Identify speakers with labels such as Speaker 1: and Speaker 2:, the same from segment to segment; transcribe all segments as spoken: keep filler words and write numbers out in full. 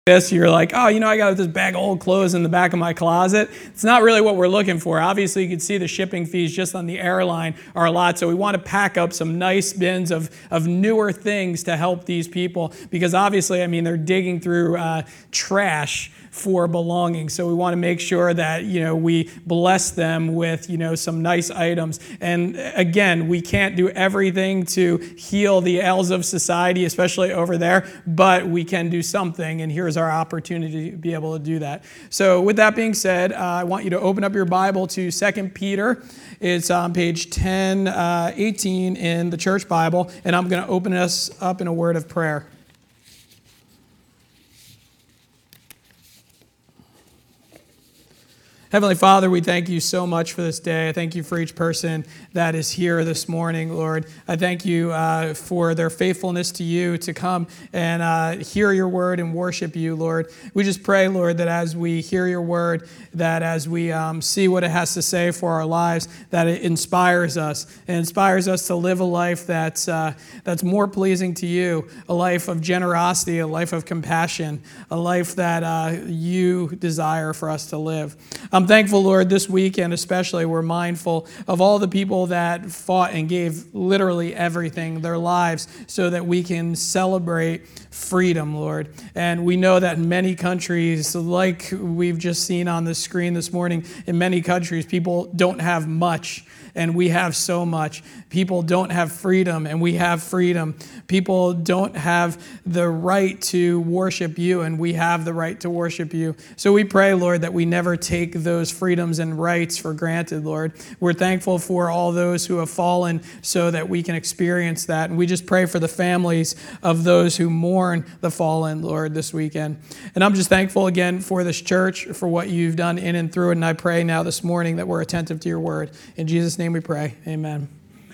Speaker 1: this, you're like, oh, you know, I got this bag of old clothes in the back of my closet. It's not really what we're looking for. Obviously, you can see the shipping fees just on the airline are a lot, so we want to pack up some nice bins of, of newer things to help these people, because obviously, I mean, they're digging through uh, trash for belongings. So we want to make sure that, you know, we bless them with, you know, some nice items. And again, we can't do everything to heal the ails of society, especially over there, but we can do something, and here's our opportunity to be able to do that. So with that being said, uh, I want you to open up your Bible to Second Peter. It's on page ten eighteen in the church Bible, and I'm going to open us up in a word of prayer. Heavenly Father, we thank you so much for this day. I thank you for each person that is here this morning, Lord. I thank you uh, for their faithfulness to you to come and uh, hear your word and worship you, Lord. We just pray, Lord, that as we hear your word, that as we um, see what it has to say for our lives, that it inspires us. It inspires us to live a life that's, uh, that's more pleasing to you, a life of generosity, a life of compassion, a life that uh, you desire for us to live. I'm thankful, Lord, this weekend especially, we're mindful of all the people that fought and gave literally everything, their lives, so that we can celebrate freedom, Lord. And we know that in many countries, like we've just seen on the screen this morning, in many countries, people don't have much, and we have so much. People don't have freedom, and we have freedom. People don't have the right to worship you, and we have the right to worship you. So we pray, Lord, that we never take those freedoms and rights for granted, Lord. We're thankful for all those who have fallen so that we can experience that. And we just pray for the families of those who mourn the fallen, Lord, this weekend. And I'm just thankful again for this church, for what you've done in and through it. And I pray now this morning that we're attentive to your word. In Jesus' name we pray. Amen.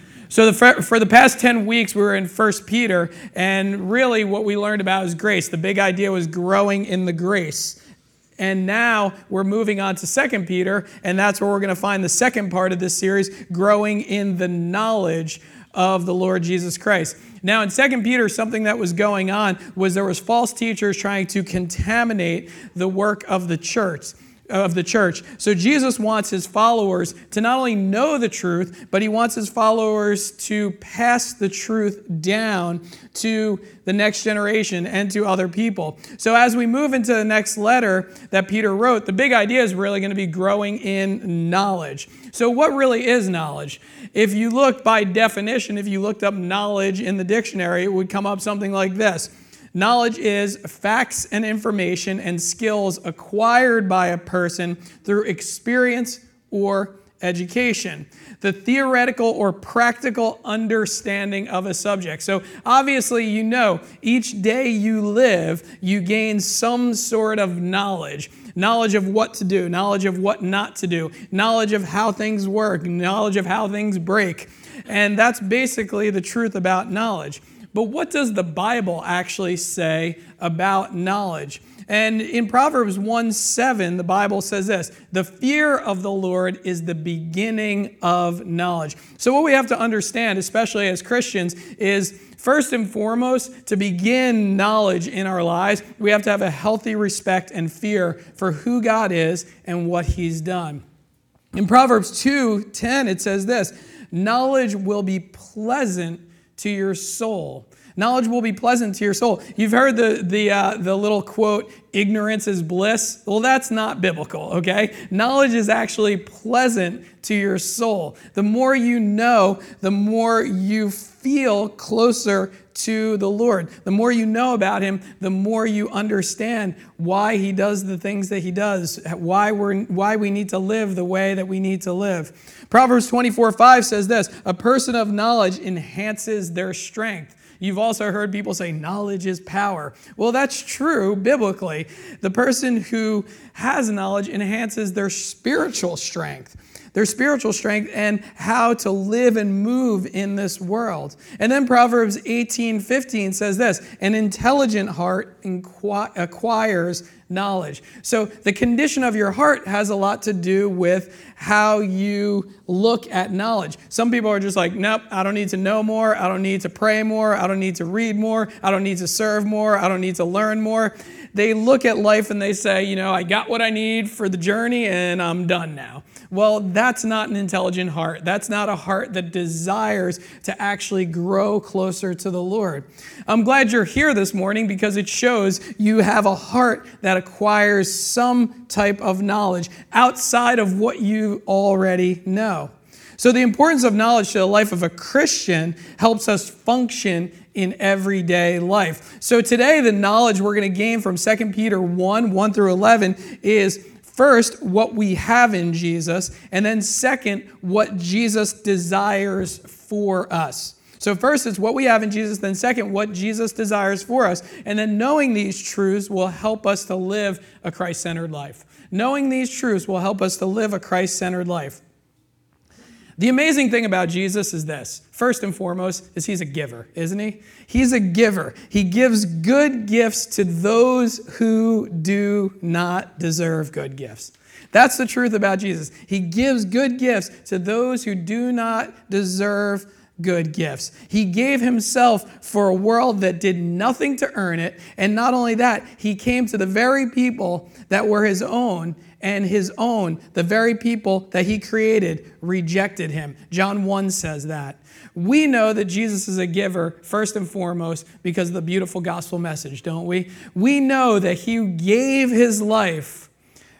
Speaker 1: So the, for the past ten weeks, we were in First Peter, and really what we learned about is grace. The big idea was growing in the grace. And now we're moving on to Second Peter, and that's where we're going to find the second part of this series, growing in the knowledge of the Lord Jesus Christ. Now in Second Peter, something that was going on was there was false teachers trying to contaminate the work of the church. of the church. So Jesus wants his followers to not only know the truth, but he wants his followers to pass the truth down to the next generation and to other people. So as we move into the next letter that Peter wrote, the big idea is really going to be growing in knowledge. So what really is knowledge? If you look by definition, if you looked up knowledge in the dictionary, it would come up something like this. Knowledge is facts and information and skills acquired by a person through experience or education. The theoretical or practical understanding of a subject. So obviously, you know, each day you live, you gain some sort of knowledge. Knowledge of what to do, knowledge of what not to do, knowledge of how things work, knowledge of how things break. And that's basically the truth about knowledge. But what does the Bible actually say about knowledge? And in Proverbs one seven, the Bible says this, the fear of the Lord is the beginning of knowledge. So what we have to understand, especially as Christians, is first and foremost, to begin knowledge in our lives, we have to have a healthy respect and fear for who God is and what he's done. In Proverbs two ten, it says this, knowledge will be pleasant to your soul. Knowledge will be pleasant to your soul. You've heard the the uh, the little quote, ignorance is bliss. Well, that's not biblical, okay? Knowledge is actually pleasant to your soul. The more you know, the more you feel closer to the Lord. The more you know about him, the more you understand why he does the things that he does, why we're why we need to live the way that we need to live. Proverbs twenty-four five says this, a person of knowledge enhances their strength. You've also heard people say knowledge is power. Well, that's true biblically. The person who has knowledge enhances their spiritual strength. Their spiritual strength and how to live and move in this world. And then Proverbs eighteen fifteen says this, an intelligent heart inqu- acquires knowledge. So the condition of your heart has a lot to do with how you look at knowledge. Some people are just like, nope, I don't need to know more. I don't need to pray more. I don't need to read more. I don't need to serve more. I don't need to learn more. they look at life and they say, you know, I got what I need for the journey and I'm done now. Well, that's not an intelligent heart. That's not a heart that desires to actually grow closer to the Lord. I'm glad you're here this morning because it shows you have a heart that acquires some type of knowledge outside of what you already know. So the importance of knowledge to the life of a Christian helps us function in everyday life. So today, the knowledge we're going to gain from Second Peter one, one through eleven is first, what we have in Jesus, and then second, what Jesus desires for us. So first, it's what we have in Jesus, then second, what Jesus desires for us. And then knowing these truths will help us to live a Christ-centered life. Knowing these truths will help us to live a Christ-centered life. The amazing thing about Jesus is this. First and foremost, is he's a giver, isn't he? He's a giver. He gives good gifts to those who do not deserve good gifts. That's the truth about Jesus. He gives good gifts to those who do not deserve good gifts. He gave himself for a world that did nothing to earn it. And not only that, he came to the very people that were his own, and his own, the very people that he created, rejected him. John one says that. We know that Jesus is a giver, first and foremost, because of the beautiful gospel message, don't we? We know that he gave his life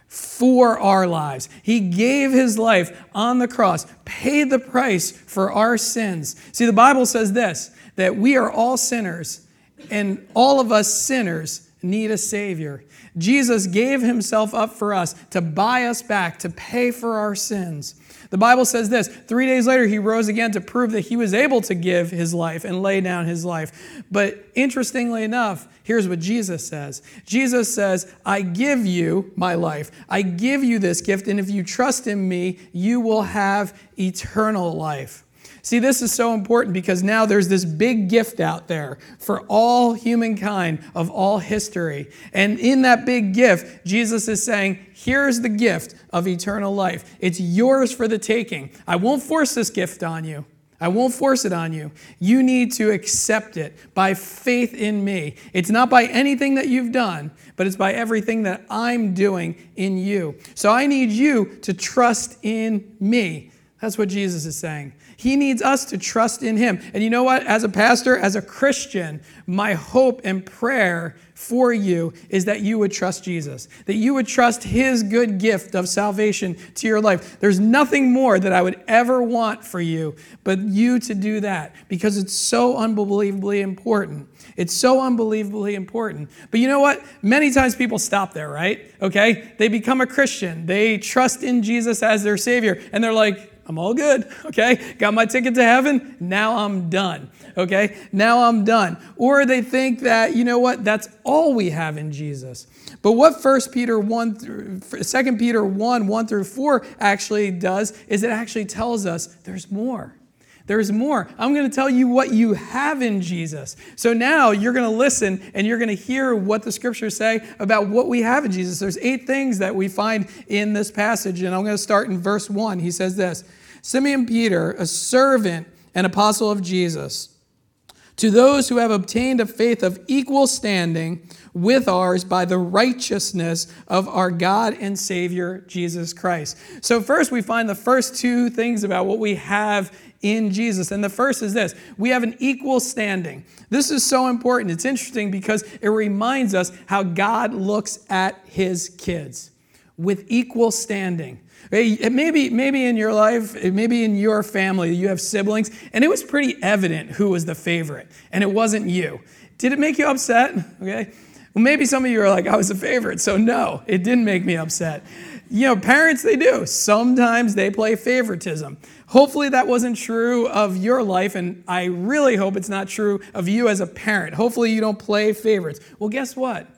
Speaker 1: for our lives. He gave his life on the cross, paid the price for our sins. See, the Bible says this, that we are all sinners, and all of us sinners need a Savior. Jesus gave himself up for us to buy us back, to pay for our sins. The Bible says this, three days later he rose again to prove that he was able to give his life and lay down his life. But interestingly enough, here's what Jesus says. Jesus says, I give you my life. I give you this gift, and if you trust in me, you will have eternal life. See, this is so important because now there's this big gift out there for all humankind of all history. And in that big gift, Jesus is saying, here's the gift of eternal life. It's yours for the taking. I won't force this gift on you. I won't force it on you. You need to accept it by faith in me. It's not by anything that you've done, but it's by everything that I'm doing in you. So I need you to trust in me. That's what Jesus is saying. He needs us to trust in him. And you know what? As a pastor, as a Christian, my hope and prayer for you is that you would trust Jesus, that you would trust his good gift of salvation to your life. There's nothing more that I would ever want for you but you to do that because it's so unbelievably important. It's so unbelievably important. But you know what? Many times people stop there, right? Okay? They become a Christian. They trust in Jesus as their Savior, and they're like, I'm all good, okay? Got my ticket to heaven, now I'm done, okay? Now I'm done. Or they think that, you know what, that's all we have in Jesus. But what First Peter one through Second Peter one, one through four actually does is it actually tells us there's more. There's more. I'm going to tell you what you have in Jesus. So now you're going to listen and you're going to hear what the scriptures say about what we have in Jesus. There's eight things that we find in this passage, and I'm going to start in verse one. He says this, Simeon Peter, a servant and apostle of Jesus, to those who have obtained a faith of equal standing with ours by the righteousness of our God and Savior, Jesus Christ. So first we find the first two things about what we have in Jesus. And the first is this, we have an equal standing. This is so important. It's interesting because it reminds us how God looks at his kids with equal standing. Maybe, maybe in your life, maybe in your family, you have siblings, and it was pretty evident who was the favorite, and it wasn't you. Did it make you upset? Okay. Well, maybe some of you are like, I was the favorite, so no, it didn't make me upset. You know, parents, they do. Sometimes they play favoritism. Hopefully that wasn't true of your life, and I really hope it's not true of you as a parent. Hopefully you don't play favorites. Well, guess what?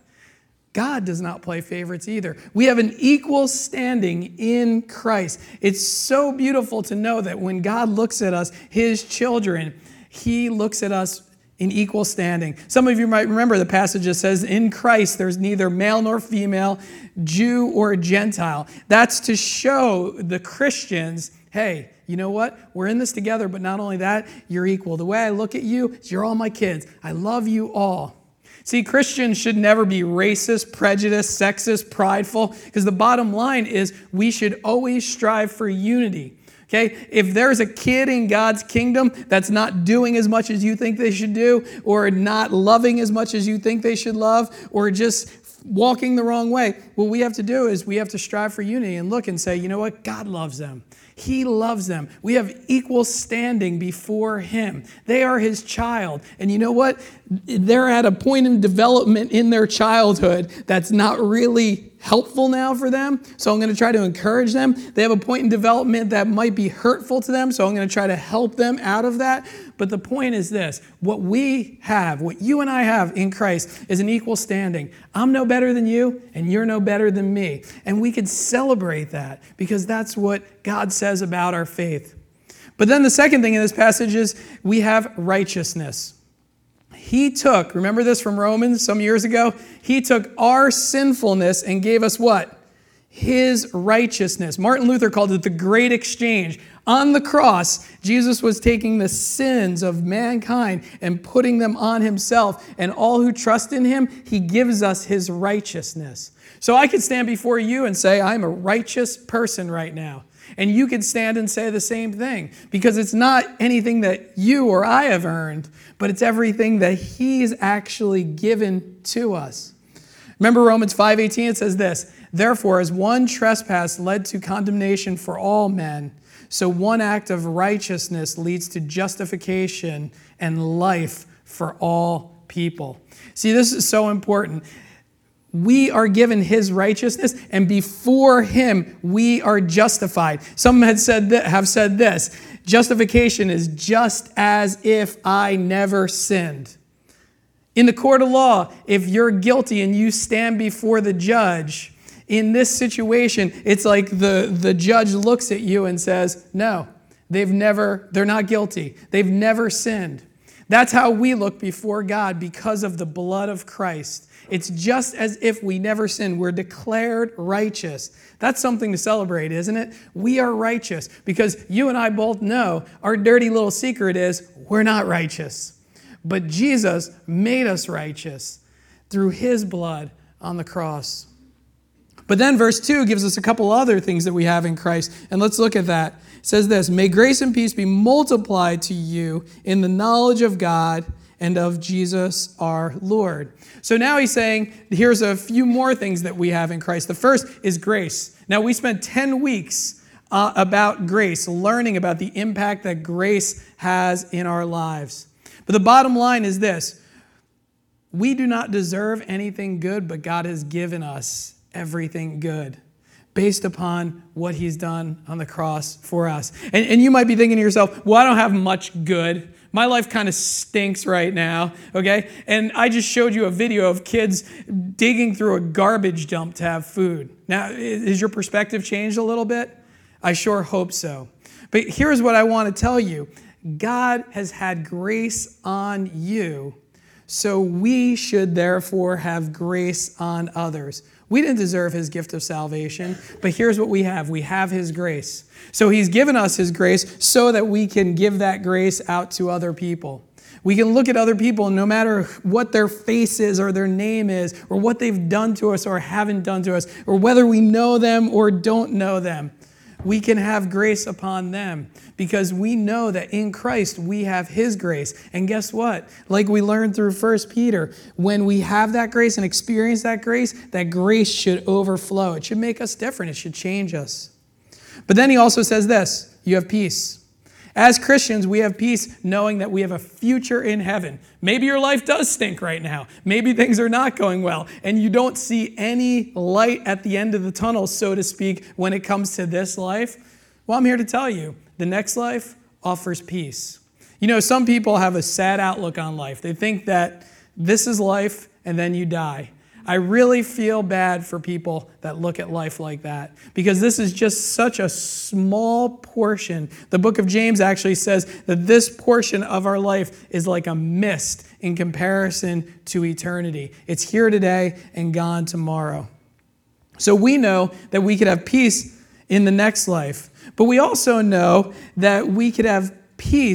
Speaker 1: God does not play favorites either. We have an equal standing in Christ. It's so beautiful to know that when God looks at us, his children, he looks at us in equal standing. Some of you might remember the passage that says, in Christ there's neither male nor female, Jew or Gentile. That's to show the Christians, hey, you know what? We're in this together, but not only that, you're equal. The way I look at you is you're all my kids. I love you all. See, Christians should never be racist, prejudiced, sexist, prideful, because the bottom line is we should always strive for unity. Okay, if there's a kid in God's kingdom that's not doing as much as you think they should do, or not loving as much as you think they should love, or just walking the wrong way, what we have to do is we have to strive for unity and look and say, you know what? God loves them. He loves them. We have equal standing before him. They are his child. And you know what? They're at a point in development in their childhood that's not really helpful now for them. So I'm going to try to encourage them. They have a point in development that might be hurtful to them. So I'm going to try to help them out of that. But the point is this: what we have, what you and I have in Christ is an equal standing. I'm no better than you, and you're no better than me. And we could celebrate that because that's what God says about our faith. But then the second thing in this passage is we have righteousness. He took, remember this from Romans some years ago? He took our sinfulness and gave us what? His righteousness. Martin Luther called it the great exchange. On the cross, Jesus was taking the sins of mankind and putting them on himself. And all who trust in him, he gives us his righteousness. So I could stand before you and say, I'm a righteous person right now. And you could stand and say the same thing, because it's not anything that you or I have earned, but it's everything that he's actually given to us. Remember Romans five eighteen, it says this: therefore, as one trespass led to condemnation for all men, so one act of righteousness leads to justification and life for all people. See, this is so important. We are given his righteousness, and before him, we are justified. Some had said that, have said this: justification is just as if I never sinned. In the court of law, if you're guilty and you stand before the judge, in this situation, it's like the, the judge looks at you and says, no, they've never, they're not guilty. They've never sinned. That's how we look before God because of the blood of Christ. It's just as if we never sinned. We're declared righteous. That's something to celebrate, isn't it? We are righteous because you and I both know our dirty little secret is we're not righteous. But Jesus made us righteous through his blood on the cross. But then verse two gives us a couple other things that we have in Christ. And let's look at that. It says this: may grace and peace be multiplied to you in the knowledge of God and of Jesus our Lord. So now he's saying, here's a few more things that we have in Christ. The first is grace. Now we spent ten weeks uh, about grace, learning about the impact that grace has in our lives. But the bottom line is this: we do not deserve anything good, but God has given us everything good based upon what he's done on the cross for us. And, and you might be thinking to yourself, well, I don't have much good. My life kind of stinks right now, okay? And I just showed you a video of kids digging through a garbage dump to have food. Now, has your perspective changed a little bit? I sure hope so. But here's what I want to tell you. God has had grace on you, so we should therefore have grace on others. We didn't deserve his gift of salvation, but here's what we have. We have his grace. So he's given us his grace so that we can give that grace out to other people. We can look at other people, no matter what their face is or their name is, or what they've done to us or haven't done to us, or whether we know them or don't know them. We can have grace upon them because we know that in Christ we have his grace. And guess what? Like we learned through First Peter, when we have that grace and experience that grace, that grace should overflow. It should make us different. It should change us. But then he also says this: you have peace. As Christians, we have peace knowing that we have a future in heaven. Maybe your life does stink right now. Maybe things are not going well, and you don't see any light at the end of the tunnel, so to speak, when it comes to this life. Well, I'm here to tell you, the next life offers peace. You know, some people have a sad outlook on life. They think that this is life, and then you die. I really feel bad for people that look at life like that, because this is just such a small portion. The book of James actually says that this portion of our life is like a mist in comparison to eternity. It's here today and gone tomorrow. So we know that we could have peace in the next life, but we also know that we could have peace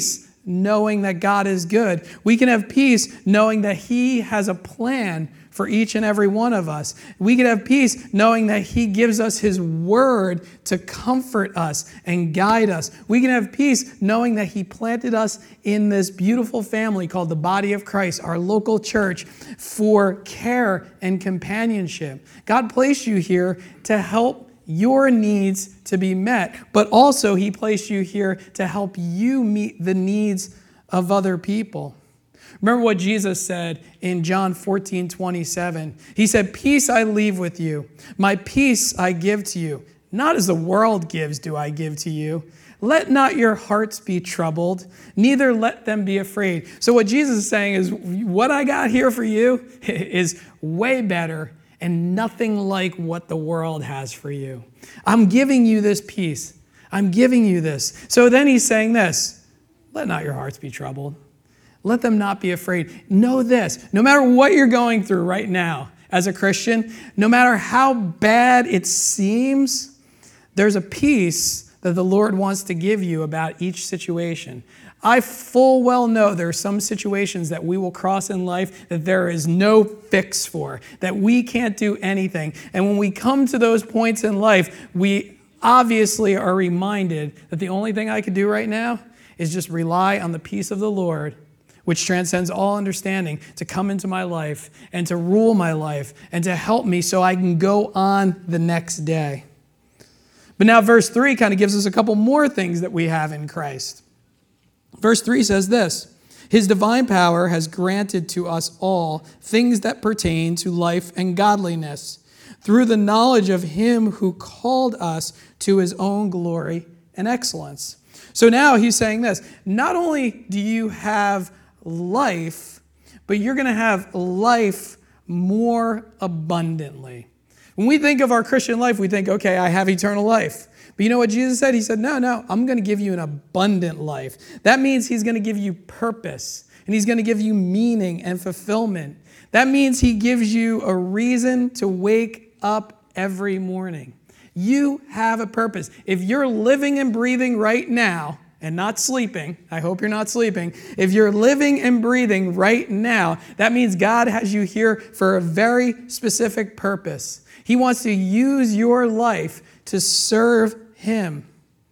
Speaker 1: knowing that God is good. We can have peace knowing that he has a plan for each and every one of us. We can have peace knowing that he gives us his word to comfort us and guide us. We can have peace knowing that he planted us in this beautiful family called the body of Christ, our local church, for care and companionship. God placed you here to help your needs to be met, but also he placed you here to help you meet the needs of other people. Remember what Jesus said in John fourteen twenty-seven. He said, "Peace I leave with you. My peace I give to you. Not as the world gives do I give to you. Let not your hearts be troubled, neither let them be afraid." So what Jesus is saying is, what I got here for you is way better and nothing like what the world has for you. I'm giving you this peace. I'm giving you this. So then he's saying this, let not your hearts be troubled. Let them not be afraid. Know this, no matter what you're going through right now as a Christian, no matter how bad it seems, there's a peace that the Lord wants to give you about each situation. I full well know there are some situations that we will cross in life that there is no fix for, that we can't do anything. And when we come to those points in life, we obviously are reminded that the only thing I can do right now is just rely on the peace of the Lord, which transcends all understanding, to come into my life and to rule my life and to help me so I can go on the next day. But now verse three kind of gives us a couple more things that we have in Christ. Verse three says this, "His divine power has granted to us all things that pertain to life and godliness, through the knowledge of him who called us to his own glory and excellence." So now he's saying this, not only do you have life, but you're going to have life more abundantly. When we think of our Christian life, we think, okay, I have eternal life. But you know what Jesus said? He said, no, no, I'm going to give you an abundant life. That means he's going to give you purpose, and he's going to give you meaning and fulfillment. That means he gives you a reason to wake up every morning. You have a purpose. If you're living and breathing right now and not sleeping, I hope you're not sleeping. If you're living and breathing right now, that means God has you here for a very specific purpose. He wants to use your life to serve him.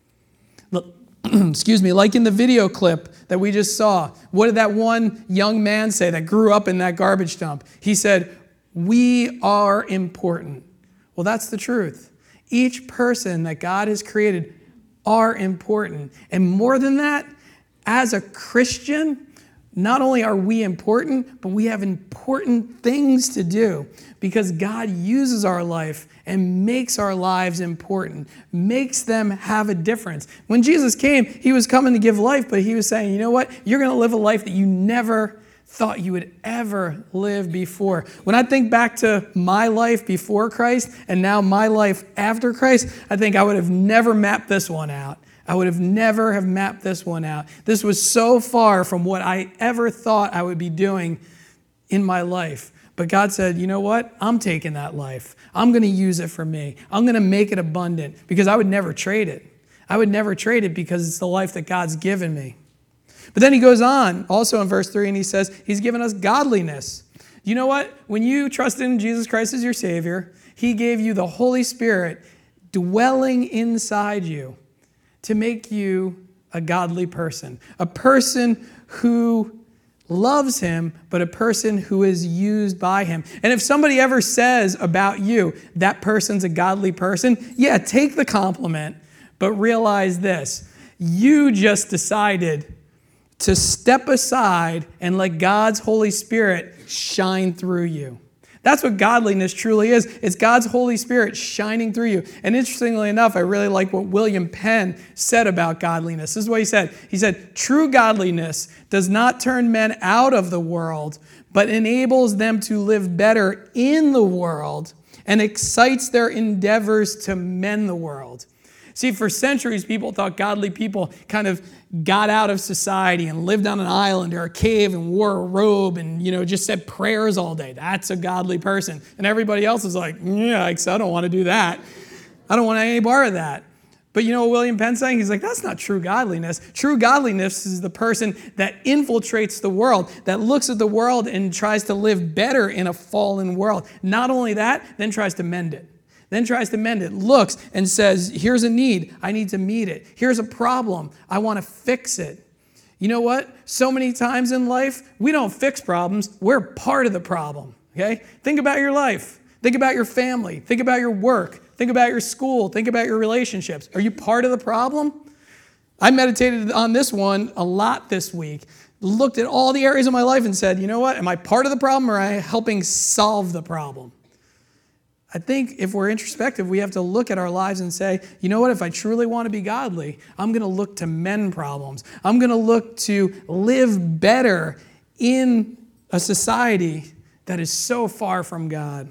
Speaker 1: Look, excuse me, like in the video clip that we just saw, what did that one young man say that grew up in that garbage dump? He said, "We are important." Well, that's the truth. Each person that God has created are important. And more than that, as a Christian, not only are we important, but we have important things to do because God uses our life and makes our lives important, makes them have a difference. When Jesus came, he was coming to give life, but he was saying, you know what? You're going to live a life that you never thought you would ever live before. When I think back to my life before Christ and now my life after Christ, I think I would have never mapped this one out. I would have never have mapped this one out. This was so far from what I ever thought I would be doing in my life. But God said, you know what? I'm taking that life. I'm going to use it for me. I'm going to make it abundant because I would never trade it. I would never trade it because it's the life that God's given me. But then he goes on also in verse three and he says, he's given us godliness. You know what? When you trusted in Jesus Christ as your Savior, he gave you the Holy Spirit dwelling inside you to make you a godly person, a person who loves him, but a person who is used by him. And if somebody ever says about you, that person's a godly person, yeah, take the compliment, but realize this, you just decided to step aside and let God's Holy Spirit shine through you. That's what godliness truly is. It's God's Holy Spirit shining through you. And interestingly enough, I really like what William Penn said about godliness. This is what he said. He said, true godliness does not turn men out of the world, but enables them to live better in the world and excites their endeavors to mend the world. See, for centuries, people thought godly people kind of got out of society and lived on an island or a cave and wore a robe and, you know, just said prayers all day. That's a godly person. And everybody else is like, yeah, I don't want to do that. I don't want any part of that. But you know what William Penn's saying? He's like, that's not true godliness. True godliness is the person that infiltrates the world, that looks at the world and tries to live better in a fallen world. Not only that, then tries to mend it. Then tries to mend it, looks and says, here's a need, I need to meet it. Here's a problem, I want to fix it. You know what? So many times in life, we don't fix problems, we're part of the problem, okay? Think about your life. Think about your family. Think about your work. Think about your school. Think about your relationships. Are you part of the problem? I meditated on this one a lot this week. Looked at all the areas of my life and said, you know what? Am I part of the problem or am I helping solve the problem? I think if we're introspective, we have to look at our lives and say, you know what? If I truly want to be godly, I'm going to look to mend problems. I'm going to look to live better in a society that is so far from God.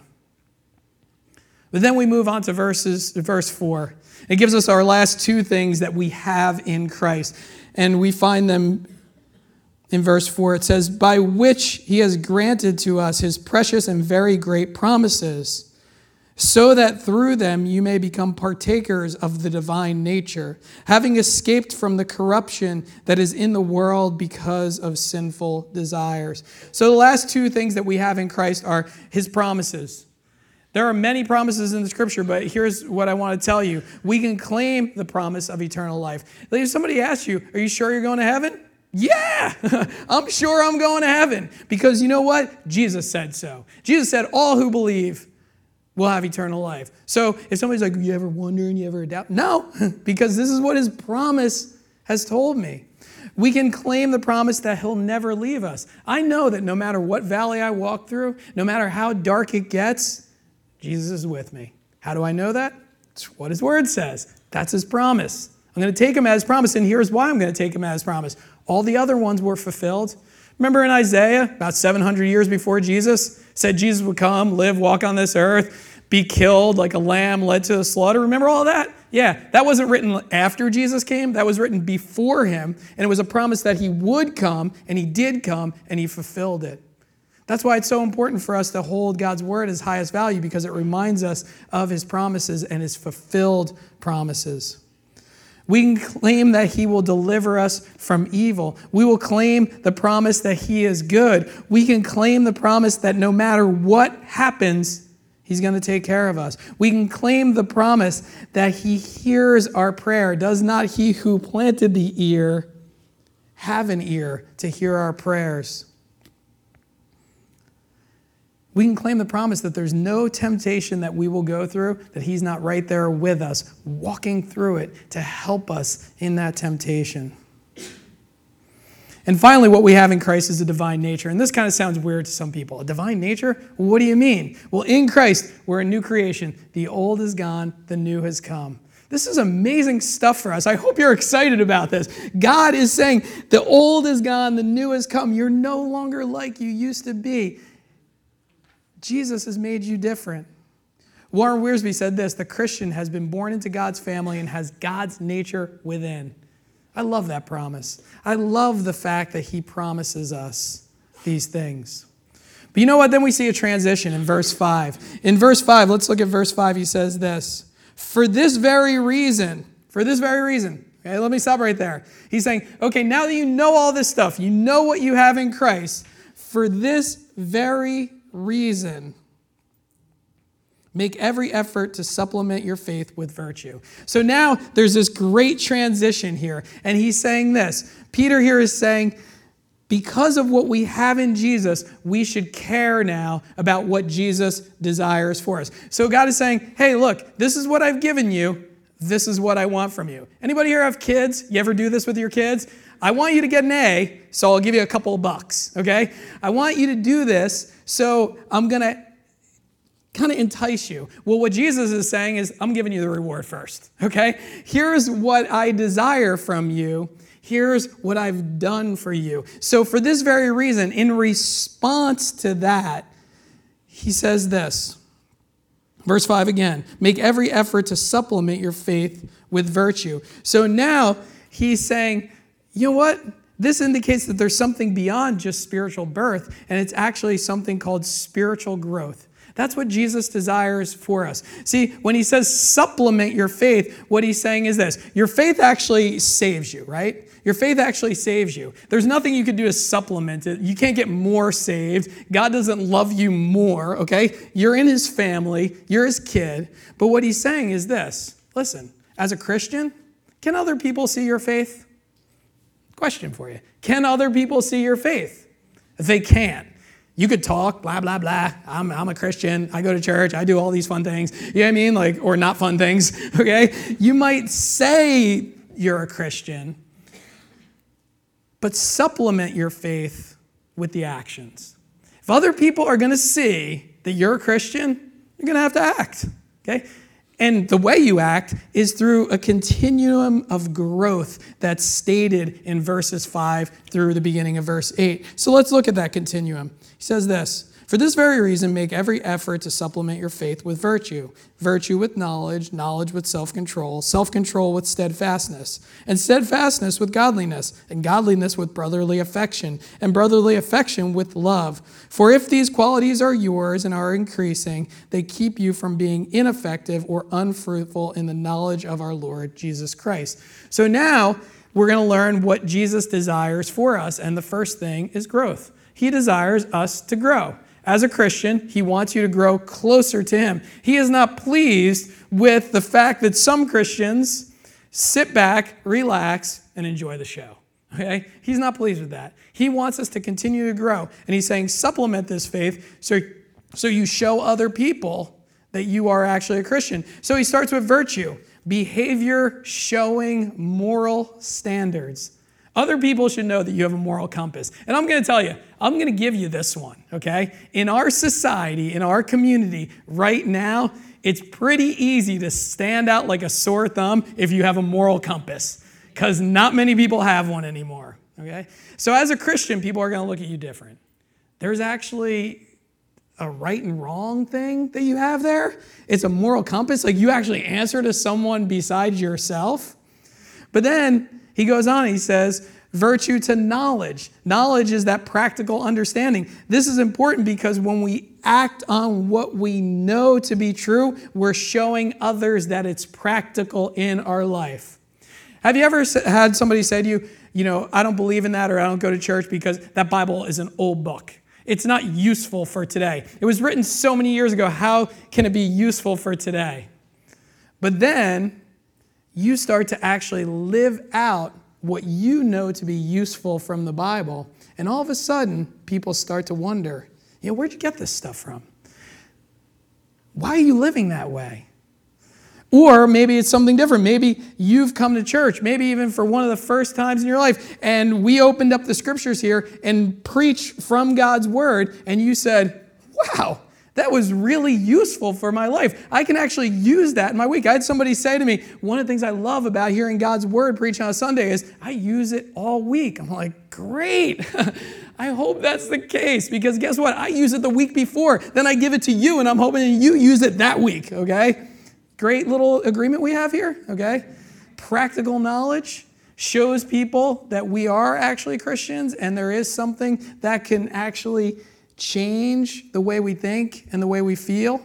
Speaker 1: But then we move on to verses, verse four. It gives us our last two things that we have in Christ. And we find them in verse four. It says, by which he has granted to us his precious and very great promises, so that through them you may become partakers of the divine nature, having escaped from the corruption that is in the world because of sinful desires. So the last two things that we have in Christ are his promises. There are many promises in the scripture, but here's what I want to tell you. We can claim the promise of eternal life. If somebody asks you, are you sure you're going to heaven? Yeah, I'm sure I'm going to heaven. Because you know what? Jesus said so. Jesus said all who believe will have eternal life. So if somebody's like, you ever wonder and you ever doubt? No, because this is what his promise has told me. We can claim the promise that he'll never leave us. I know that no matter what valley I walk through, no matter how dark it gets, Jesus is with me. How do I know that? It's what his word says. That's his promise. I'm going to take him at his promise, and here's why I'm going to take him at his promise. All the other ones were fulfilled. Remember in Isaiah, about seven hundred years before Jesus, said Jesus would come, live, walk on this earth, be killed like a lamb led to the slaughter. Remember all that? Yeah, that wasn't written after Jesus came. That was written before him, and it was a promise that he would come, and he did come, and he fulfilled it. That's why it's so important for us to hold God's word as highest value, because it reminds us of his promises and his fulfilled promises. We can claim that he will deliver us from evil. We will claim the promise that he is good. We can claim the promise that no matter what happens, he's going to take care of us. We can claim the promise that he hears our prayer. Does not he who planted the ear have an ear to hear our prayers? We can claim the promise that there's no temptation that we will go through that he's not right there with us, walking through it to help us in that temptation. And finally, what we have in Christ is a divine nature. And this kind of sounds weird to some people. A divine nature? What do you mean? Well, in Christ, we're a new creation. The old is gone, the new has come. This is amazing stuff for us. I hope you're excited about this. God is saying, the old is gone, the new has come. You're no longer like you used to be. Jesus has made you different. Warren Wiersbe said this, the Christian has been born into God's family and has God's nature within. I love that promise. I love the fact that he promises us these things. But you know what? Then we see a transition in verse five. In verse five, let's look at verse five. He says this, for this very reason, for this very reason, okay, let me stop right there. He's saying, okay, now that you know all this stuff, you know what you have in Christ, for this very reason, make every effort to supplement your faith with virtue. So now there's this great transition here. And he's saying this. Peter here is saying, because of what we have in Jesus, we should care now about what Jesus desires for us. So God is saying, hey, look, this is what I've given you. This is what I want from you. Anybody here have kids? You ever do this with your kids? I want you to get an A, so I'll give you a couple of bucks, okay? I want you to do this, so I'm going to kind of entice you. Well, what Jesus is saying is, I'm giving you the reward first, okay? Here's what I desire from you. Here's what I've done for you. So for this very reason, in response to that, he says this. Verse five again, make every effort to supplement your faith with virtue. So now he's saying, you know what? This indicates that there's something beyond just spiritual birth, and it's actually something called spiritual growth. That's what Jesus desires for us. See, when he says supplement your faith, what he's saying is this. Your faith actually saves you, right? Your faith actually saves you. There's nothing you can do to supplement it. You can't get more saved. God doesn't love you more, okay? You're in his family. You're his kid. But what he's saying is this. Listen, as a Christian, can other people see your faith? Question for you. Can other people see your faith? They can't. You could talk, blah, blah, blah. I'm, I'm a Christian. I go to church. I do all these fun things. You know what I mean? Like, or not fun things, okay? You might say you're a Christian, but supplement your faith with the actions. If other people are going to see that you're a Christian, you're going to have to act, okay? And the way you act is through a continuum of growth that's stated in verses five through the beginning of verse eight. So let's look at that continuum. He says this, for this very reason, make every effort to supplement your faith with virtue, virtue with knowledge, knowledge with self-control, self-control with steadfastness, and steadfastness with godliness, and godliness with brotherly affection, and brotherly affection with love. For if these qualities are yours and are increasing, they keep you from being ineffective or unfruitful in the knowledge of our Lord Jesus Christ. So now we're going to learn what Jesus desires for us, and the first thing is growth. He desires us to grow. As a Christian, he wants you to grow closer to him. He is not pleased with the fact that some Christians sit back, relax, and enjoy the show. Okay? He's not pleased with that. He wants us to continue to grow. And he's saying supplement this faith so, so you show other people that you are actually a Christian. So he starts with virtue, behavior showing moral standards. Other people should know that you have a moral compass. And I'm going to tell you, I'm going to give you this one, okay? In our society, in our community, right now, it's pretty easy to stand out like a sore thumb if you have a moral compass, because not many people have one anymore, okay? So as a Christian, people are going to look at you different. There's actually a right and wrong thing that you have there. It's a moral compass. Like you actually answer to someone besides yourself. But then he goes on, he says, virtue to knowledge. Knowledge is that practical understanding. This is important because when we act on what we know to be true, we're showing others that it's practical in our life. Have you ever had somebody say to you, you know, I don't believe in that, or I don't go to church because that Bible is an old book. It's not useful for today. It was written so many years ago. How can it be useful for today? But then you start to actually live out what you know to be useful from the Bible. And all of a sudden, people start to wonder, you know, where'd you get this stuff from? Why are you living that way? Or maybe it's something different. Maybe you've come to church, maybe even for one of the first times in your life, and we opened up the scriptures here and preached from God's word, and you said, wow, that was really useful for my life. I can actually use that in my week. I had somebody say to me, one of the things I love about hearing God's word preached on a Sunday is I use it all week. I'm like, great. I hope that's the case, because guess what? I use it the week before. Then I give it to you, and I'm hoping you use it that week, okay? Great little agreement we have here, okay? Practical knowledge shows people that we are actually Christians, and there is something that can actually change the way we think and the way we feel.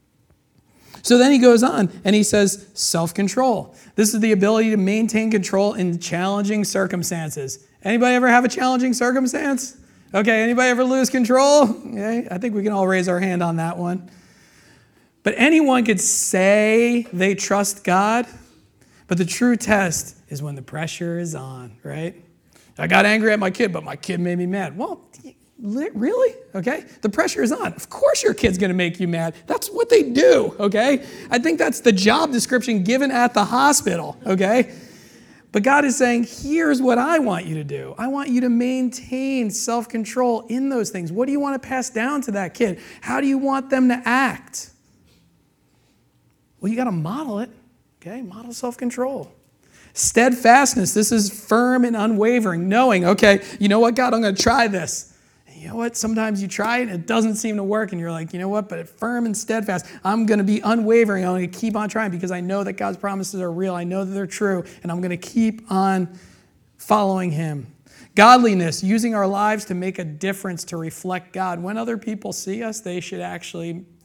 Speaker 1: So then he goes on and he says self-control. This is the ability to maintain control in challenging circumstances. Anybody ever have a challenging circumstance? Okay, anybody ever lose control? Okay, I think we can all raise our hand on that one. But anyone could say they trust God, but the true test is when the pressure is on, right? I got angry at my kid, but my kid made me mad. Well, really? Okay? The pressure is on. Of course your kid's going to make you mad. That's what they do, okay? I think that's the job description given at the hospital, okay? But God is saying, here's what I want you to do. I want you to maintain self-control in those things. What do you want to pass down to that kid? How do you want them to act? Well, you got to model it, okay? Model self-control. Steadfastness, this is firm and unwavering, knowing, okay, you know what, God, I'm going to try this. You know what? Sometimes you try it and it doesn't seem to work, and you're like, you know what? But it's firm and steadfast. I'm going to be unwavering. I'm going to keep on trying because I know that God's promises are real. I know that they're true, and I'm going to keep on following him. Godliness, using our lives to make a difference to reflect God. When other people see us, they should actually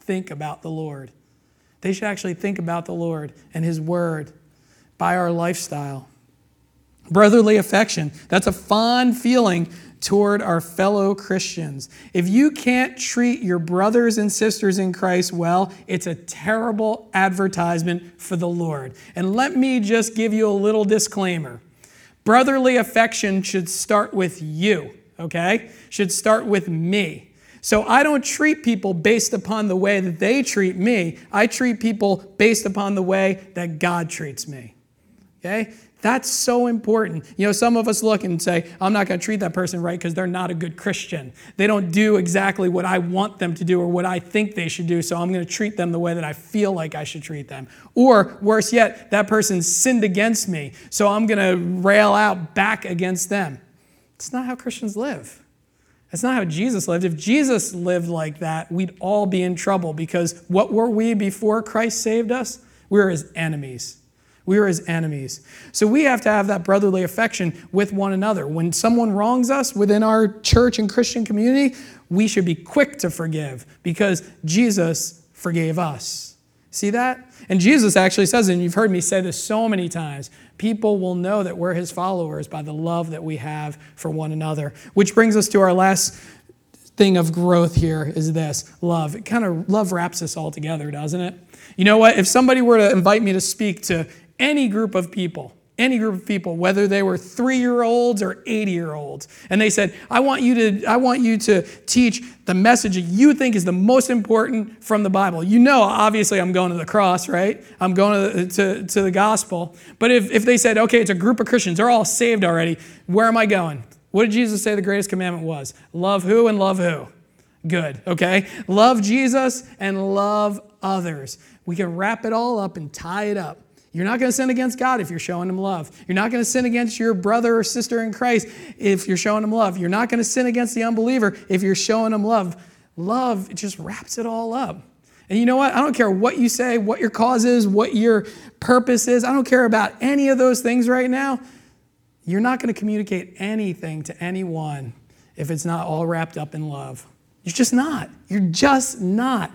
Speaker 1: think about the Lord. They should actually think about the Lord and his word by our lifestyle. Brotherly affection, that's a fond feeling toward our fellow Christians. If you can't treat your brothers and sisters in Christ well, it's a terrible advertisement for the Lord. And let me just give you a little disclaimer. Brotherly affection should start with you, okay? Should start with me. So I don't treat people based upon the way that they treat me. I treat people based upon the way that God treats me, okay? That's so important. You know, some of us look and say, I'm not going to treat that person right because they're not a good Christian. They don't do exactly what I want them to do or what I think they should do, so I'm going to treat them the way that I feel like I should treat them. Or, worse yet, that person sinned against me, so I'm going to rail out back against them. It's not how Christians live. That's not how Jesus lived. If Jesus lived like that, we'd all be in trouble because what were we before Christ saved us? We were his enemies. We were his enemies. So we have to have that brotherly affection with one another. When someone wrongs us within our church and Christian community, we should be quick to forgive because Jesus forgave us. See that? And Jesus actually says, and you've heard me say this so many times, people will know that we're his followers by the love that we have for one another. Which brings us to our last thing of growth here is this, love. It kind of, love wraps us all together, doesn't it? You know what? If somebody were to invite me to speak to any group of people, any group of people, whether they were three-year-olds or eighty-year-olds, and they said, I want you to, I want you to teach the message that you think is the most important from the Bible. You know, obviously I'm going to the cross, right? I'm going to, to, to the gospel. But if, if they said, okay, it's a group of Christians, they're all saved already, where am I going? What did Jesus say the greatest commandment was? Love who and love who? Good, okay? Love Jesus and love others. We can wrap it all up and tie it up. You're not going to sin against God if you're showing him love. You're not going to sin against your brother or sister in Christ if you're showing him love. You're not going to sin against the unbeliever if you're showing him love. Love just wraps it all up. And you know what? I don't care what you say, what your cause is, what your purpose is. I don't care about any of those things right now. You're not going to communicate anything to anyone if it's not all wrapped up in love. You're just not. You're just not.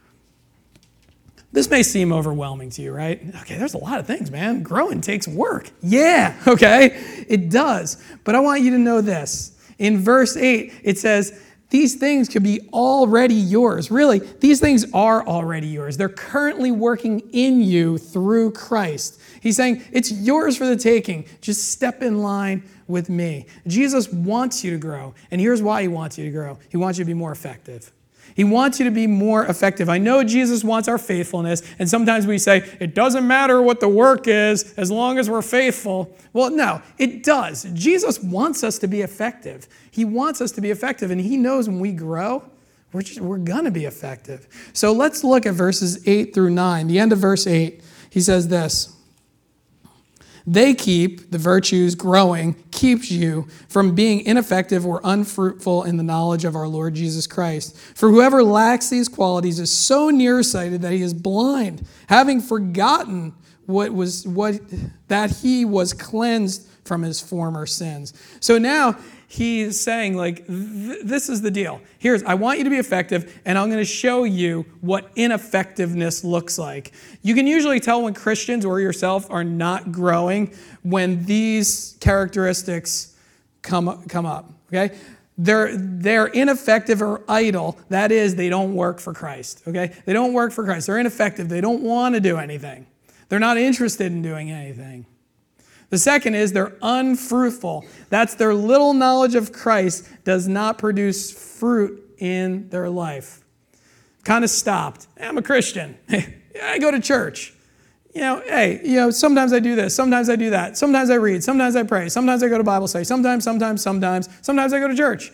Speaker 1: This may seem overwhelming to you, right? Okay, there's a lot of things, man. Growing takes work. Yeah, okay, it does. But I want you to know this. In verse eight, it says, these things could be already yours. Really, these things are already yours. They're currently working in you through Christ. He's saying, it's yours for the taking. Just step in line with me. Jesus wants you to grow. And here's why he wants you to grow. He wants you to be more effective. He wants you to be more effective. I know Jesus wants our faithfulness, and sometimes we say, it doesn't matter what the work is as long as we're faithful. Well, no, it does. Jesus wants us to be effective. He wants us to be effective, and he knows when we grow, we're, just, we're going to be effective. So let's look at verses eight through nine. The end of verse eight, he says this. They keep, the virtues growing, keeps you from being ineffective or unfruitful in the knowledge of our Lord Jesus Christ. For whoever lacks these qualities is so nearsighted that he is blind, having forgotten what was what that he was cleansed from his former sins. So now he's saying, like, th- this is the deal. Here's, I want you to be effective, and I'm going to show you what ineffectiveness looks like. You can usually tell when Christians or yourself are not growing when these characteristics come, come up, okay? They're, they're ineffective or idle. That is, they don't work for Christ, okay? They don't work for Christ. They're ineffective. They don't want to do anything. They're not interested in doing anything. The second is they're unfruitful. That's their little knowledge of Christ does not produce fruit in their life. Kind of stopped. I'm a Christian. I go to church. You know, hey, you know, sometimes I do this, sometimes I do that, sometimes I read, sometimes I pray, sometimes I go to Bible study, sometimes, sometimes, sometimes, sometimes I go to church.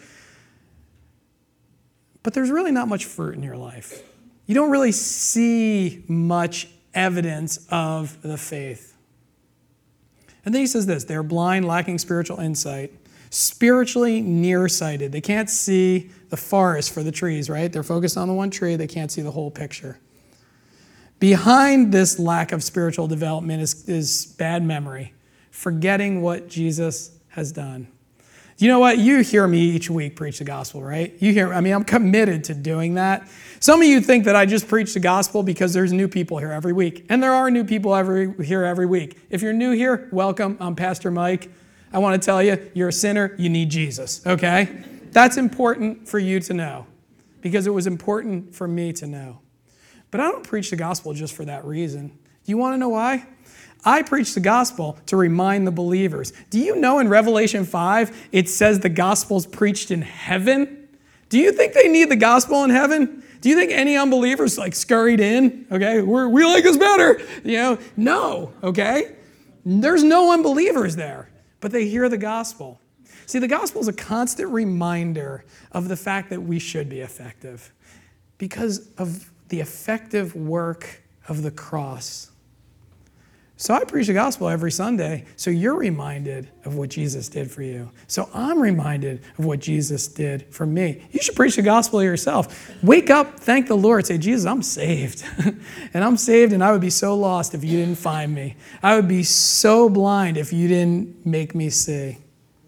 Speaker 1: But there's really not much fruit in your life. You don't really see much evidence of the faith. And then he says this, they're blind, lacking spiritual insight, spiritually nearsighted. They can't see the forest for the trees, right? They're focused on the one tree. They can't see the whole picture. Behind this lack of spiritual development is, is bad memory, forgetting what Jesus has done. You know what? You hear me each week preach the gospel, right? You hear, I mean, I'm committed to doing that. Some of you think that I just preach the gospel because there's new people here every week. And there are new people every here every week. If you're new here, welcome. I'm Pastor Mike. I want to tell you, you're a sinner. You need Jesus, okay? That's important for you to know because it was important for me to know. But I don't preach the gospel just for that reason. Do you want to know why? I preach the gospel to remind the believers. Do you know in Revelation five, it says the gospel's preached in heaven? Do you think they need the gospel in heaven? Do you think any unbelievers like scurried in? Okay, We're, we like this better. You know, no, okay? There's no unbelievers there, but they hear the gospel. See, the gospel is a constant reminder of the fact that we should be effective because of the effective work of the cross. So I preach the gospel every Sunday, so you're reminded of what Jesus did for you. So I'm reminded of what Jesus did for me. You should preach the gospel yourself. Wake up, thank the Lord, say, Jesus, I'm saved. And I'm saved, and I would be so lost if you didn't find me. I would be so blind if you didn't make me see.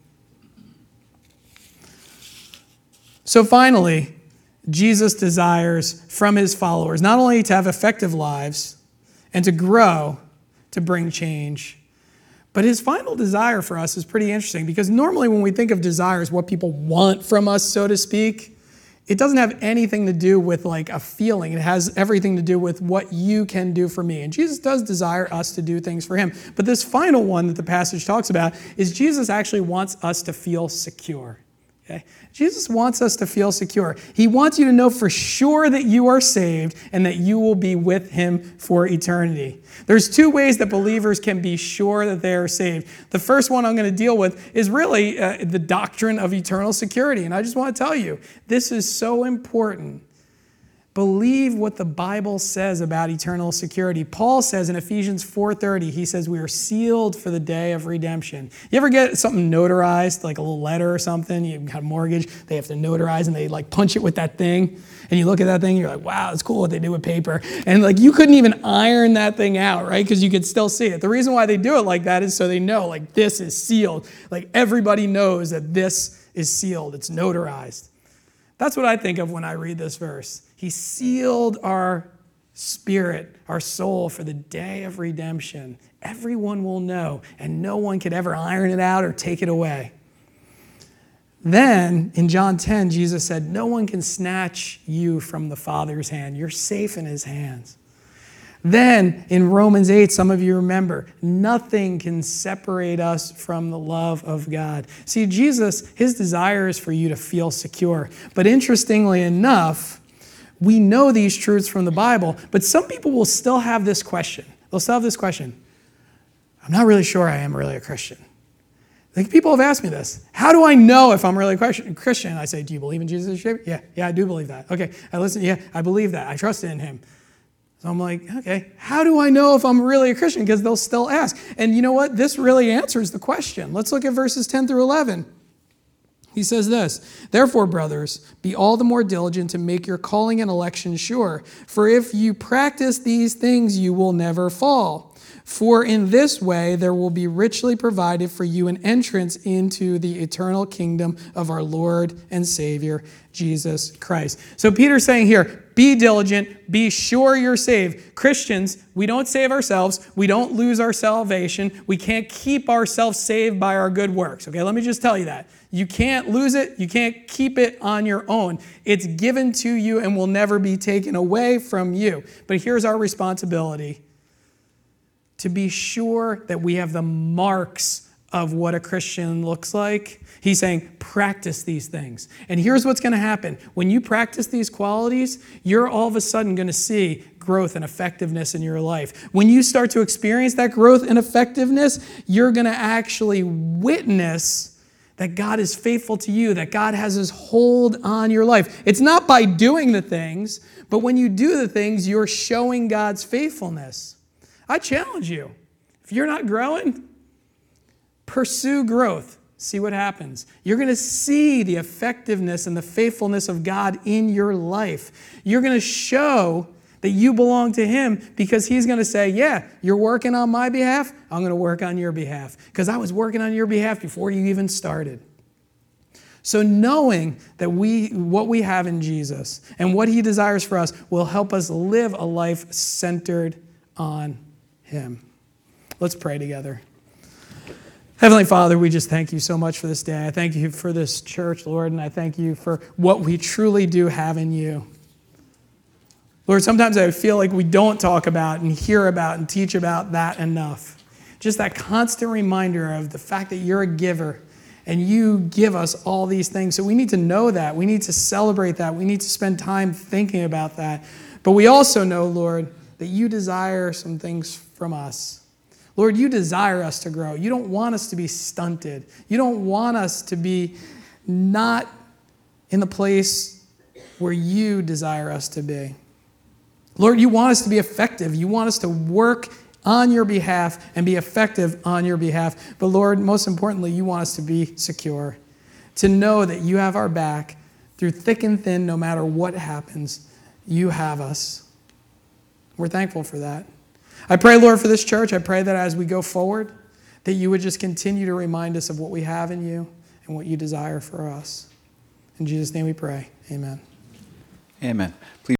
Speaker 1: So finally, Jesus desires from his followers not only to have effective lives and to grow, to bring change. But his final desire for us is pretty interesting because normally when we think of desires, what people want from us, so to speak, it doesn't have anything to do with like a feeling. It has everything to do with what you can do for me. And Jesus does desire us to do things for him. But this final one that the passage talks about is Jesus actually wants us to feel secure. Okay? Jesus wants us to feel secure. He wants you to know for sure that you are saved and that you will be with him for eternity. There's two ways that believers can be sure that they are saved. The first one I'm going to deal with is really uh, the doctrine of eternal security. And I just want to tell you, this is so important. Believe what the Bible says about eternal security. Paul says in Ephesians four thirty, he says we are sealed for the day of redemption. You ever get something notarized, like a little letter or something? You got a mortgage, they have to notarize and they like punch it with that thing. And you look at that thing, you're like, wow, it's cool what they do with paper. And like you couldn't even iron that thing out, right? Because you could still see it. The reason why they do it like that is so they know like this is sealed. Like everybody knows that this is sealed. It's notarized. That's what I think of when I read this verse. He sealed our spirit, our soul for the day of redemption. Everyone will know, and no one could ever iron it out or take it away. Then, in John ten, Jesus said, no one can snatch you from the Father's hand. You're safe in his hands. Then, in Romans eight, some of you remember, nothing can separate us from the love of God. See, Jesus, his desire is for you to feel secure. But interestingly enough, we know these truths from the Bible, but some people will still have this question. They'll still have this question. I'm not really sure I am really a Christian. Like people have asked me this. How do I know if I'm really a Christian? I say, do you believe in Jesus as Savior? Yeah, yeah, I do believe that. Okay, I listen, yeah, I believe that. I trust in him. So I'm like, okay, how do I know if I'm really a Christian? Because they'll still ask. And you know what? This really answers the question. Let's look at verses ten through eleven. He says this, therefore, brothers, be all the more diligent to make your calling and election sure. For if you practice these things, you will never fall. For in this way there will be richly provided for you an entrance into the eternal kingdom of our Lord and Savior, Jesus Christ. So Peter's saying here, be diligent, be sure you're saved. Christians, we don't save ourselves. We don't lose our salvation. We can't keep ourselves saved by our good works. Okay, let me just tell you that. You can't lose it. You can't keep it on your own. It's given to you and will never be taken away from you. But here's our responsibility. To be sure that we have the marks of what a Christian looks like. He's saying, practice these things. And here's what's going to happen. When you practice these qualities, you're all of a sudden going to see growth and effectiveness in your life. When you start to experience that growth and effectiveness, you're going to actually witness that God is faithful to you, that God has his hold on your life. It's not by doing the things, but when you do the things, you're showing God's faithfulness. I challenge you, if you're not growing, pursue growth. See what happens. You're going to see the effectiveness and the faithfulness of God in your life. You're going to show that you belong to him because he's going to say, yeah, you're working on my behalf. I'm going to work on your behalf because I was working on your behalf before you even started. So knowing that we, what we have in Jesus and what he desires for us will help us live a life centered on him. Let's pray together. Heavenly Father, we just thank you so much for this day. I thank you for this church, Lord, and I thank you for what we truly do have in you. Lord, sometimes I feel like we don't talk about and hear about and teach about that enough. Just that constant reminder of the fact that you're a giver and you give us all these things. So we need to know that. We need to celebrate that. We need to spend time thinking about that. But we also know, Lord, that you desire some things from us. Lord, you desire us to grow. You don't want us to be stunted. You don't want us to be not in the place where you desire us to be. Lord, you want us to be effective. You want us to work on your behalf and be effective on your behalf. But Lord, most importantly, you want us to be secure, to know that you have our back through thick and thin, no matter what happens, you have us. We're thankful for that. I pray, Lord, for this church. I pray that as we go forward, that you would just continue to remind us of what we have in you and what you desire for us. In Jesus' name we pray. Amen.
Speaker 2: Amen. Please